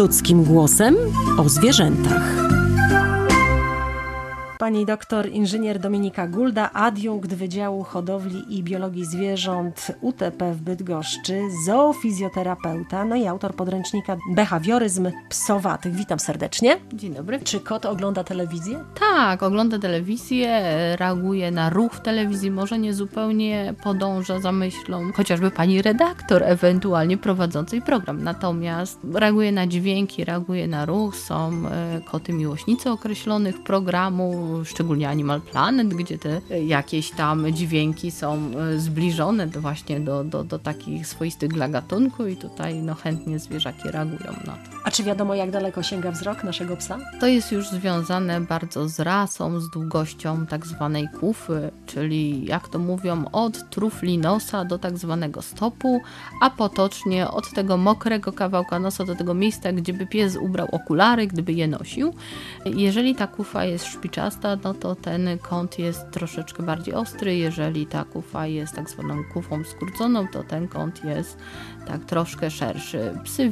Ludzkim głosem o zwierzętach. Pani doktor inżynier Dominika Gulda, adiunkt Wydziału Hodowli i Biologii Zwierząt UTP w Bydgoszczy, zoofizjoterapeuta, no i autor podręcznika Behawioryzm psowatych. Witam serdecznie. Dzień dobry. Czy kot ogląda telewizję? Tak, ogląda telewizję, reaguje na ruch w telewizji, może nie zupełnie podąża za myślą chociażby pani redaktor, ewentualnie prowadzącej program. Natomiast reaguje na dźwięki, reaguje na ruch. Są koty miłośnicy określonych programów, szczególnie Animal Planet, gdzie te jakieś tam dźwięki są zbliżone właśnie do takich swoistych dla gatunku i tutaj chętnie zwierzaki reagują na to. A czy wiadomo, jak daleko sięga wzrok naszego psa? To jest już związane bardzo z rasą, z długością tak zwanej kufy, czyli jak to mówią, od trufli nosa do tak zwanego stopu, a potocznie od tego mokrego kawałka nosa do tego miejsca, gdzie by pies ubrał okulary, gdyby je nosił. Jeżeli ta kufa jest szpiczasta, no to ten kąt jest troszeczkę bardziej ostry. Jeżeli ta kufa jest tak zwaną kufą skróconą, to ten kąt jest tak troszkę szerszy. Psy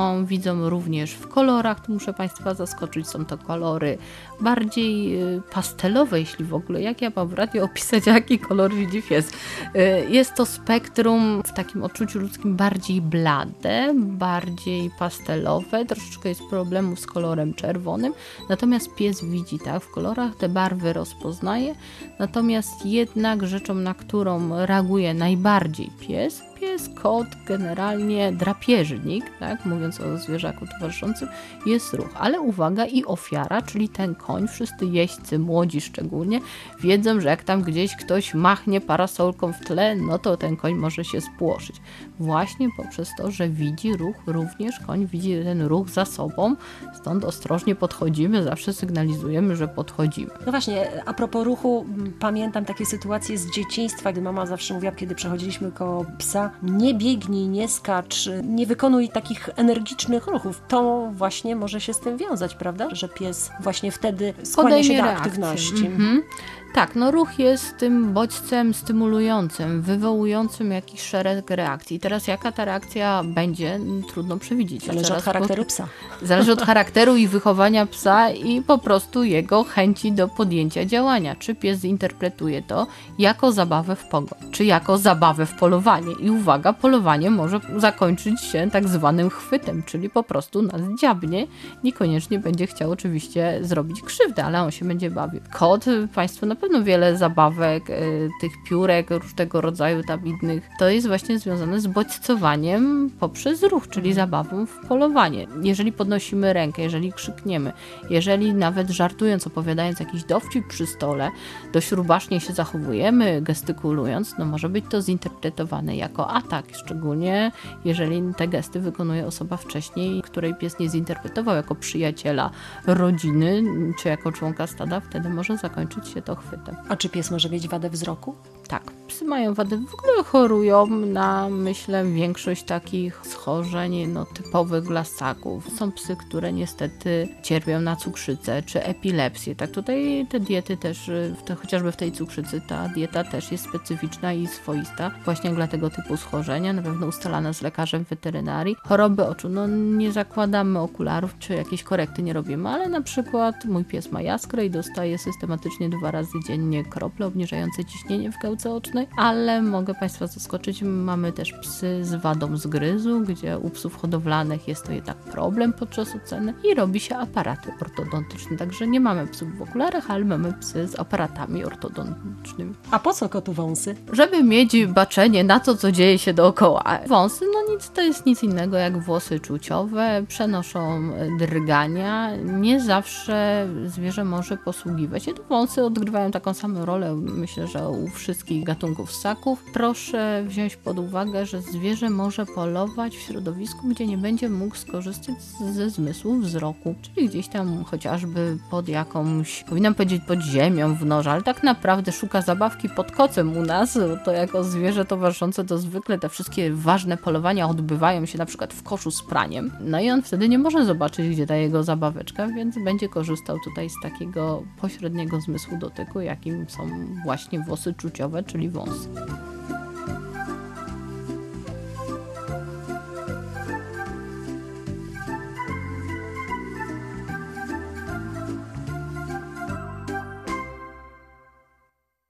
widzą również w kolorach, tu muszę Państwa zaskoczyć, są to kolory bardziej pastelowe, jeśli w ogóle. Jak ja mam w radiu opisać, jaki kolor widzi pies? Jest to spektrum w takim odczuciu ludzkim bardziej blade, bardziej pastelowe, troszeczkę jest problemów z kolorem czerwonym, natomiast pies widzi tak w kolorach, te barwy rozpoznaje, natomiast jednak rzeczą, na którą reaguje najbardziej pies, kot, generalnie drapieżnik, tak, mówiąc o zwierzaku towarzyszącym, jest ruch. Ale uwaga, i ofiara, czyli ten koń, wszyscy jeźdźcy, młodzi szczególnie, wiedzą, że jak tam gdzieś ktoś machnie parasolką w tle, no to ten koń może się spłoszyć. Właśnie poprzez to, że widzi ruch, również koń widzi ten ruch za sobą, stąd ostrożnie podchodzimy, zawsze sygnalizujemy, że podchodzimy. No właśnie, a propos ruchu, pamiętam takie sytuacje z dzieciństwa, gdy mama zawsze mówiła, kiedy przechodziliśmy koło psa, nie biegnij, nie skacz, nie wykonuj takich energicznych ruchów. To właśnie może się z tym wiązać, prawda? Że pies właśnie wtedy skłania się do aktywności. Tak, ruch jest tym bodźcem stymulującym, wywołującym jakiś szereg reakcji. I teraz jaka ta reakcja będzie, trudno przewidzieć. Zależy od charakteru psa. Zależy od charakteru i wychowania psa i po prostu jego chęci do podjęcia działania. Czy pies zinterpretuje to jako zabawę w pogoń, czy jako zabawę w polowanie. I uwaga, polowanie może zakończyć się tak zwanym chwytem, czyli po prostu nas dziabnie. Niekoniecznie będzie chciał oczywiście zrobić krzywdę, ale on się będzie bawił. Kot, Państwo na pewno wiele zabawek, tych piórek różnego rodzaju tam innych, to jest właśnie związane z bodźcowaniem poprzez ruch, czyli zabawą w polowanie. Jeżeli podnosimy rękę, jeżeli krzykniemy, jeżeli nawet żartując, opowiadając jakiś dowcip przy stole, dość rubasznie się zachowujemy, gestykulując, może być to zinterpretowane jako atak, szczególnie jeżeli te gesty wykonuje osoba wcześniej, której pies nie zinterpretował jako przyjaciela rodziny, czy jako członka stada, wtedy może zakończyć się to chwytem. A czy pies może mieć wadę wzroku? Tak, psy mają wadę, w ogóle chorują na, myślę, większość takich schorzeń typowych dla ssaków. Są psy, które niestety cierpią na cukrzycę czy epilepsję. Tak, tutaj te diety też, chociażby w tej cukrzycy, ta dieta też jest specyficzna i swoista właśnie dla tego typu schorzenia, na pewno ustalana z lekarzem weterynarii. Choroby oczu, nie zakładamy okularów, czy jakieś korekty nie robimy, ale na przykład mój pies ma jaskrę i dostaje systematycznie 2 razy dziennie krople obniżające ciśnienie w gałce ocznej, ale mogę Państwa zaskoczyć, mamy też psy z wadą zgryzu, gdzie u psów hodowlanych jest to jednak problem podczas oceny i robi się aparaty ortodontyczne, także nie mamy psów w okularach, ale mamy psy z aparatami ortodontycznymi. A po co kotu wąsy? Żeby mieć baczenie na to, co dzieje się dookoła. Wąsy, to jest nic innego jak włosy czuciowe, przenoszą drgania, nie zawsze zwierzę może posługiwać się. Wąsy odgrywają taką samą rolę, myślę, że u wszystkich gatunków ssaków. Proszę wziąć pod uwagę, że zwierzę może polować w środowisku, gdzie nie będzie mógł skorzystać ze zmysłu wzroku, czyli gdzieś tam chociażby pod jakąś, powinnam powiedzieć pod ziemią w norze, ale tak naprawdę szuka zabawki pod kocem u nas, to jako zwierzę towarzyszące to zwykle te wszystkie ważne polowania odbywają się na przykład w koszu z praniem, i on wtedy nie może zobaczyć, gdzie ta jego zabaweczka, więc będzie korzystał tutaj z takiego pośredniego zmysłu dotyku, jakim są właśnie włosy czuciowe, czyli wąsy.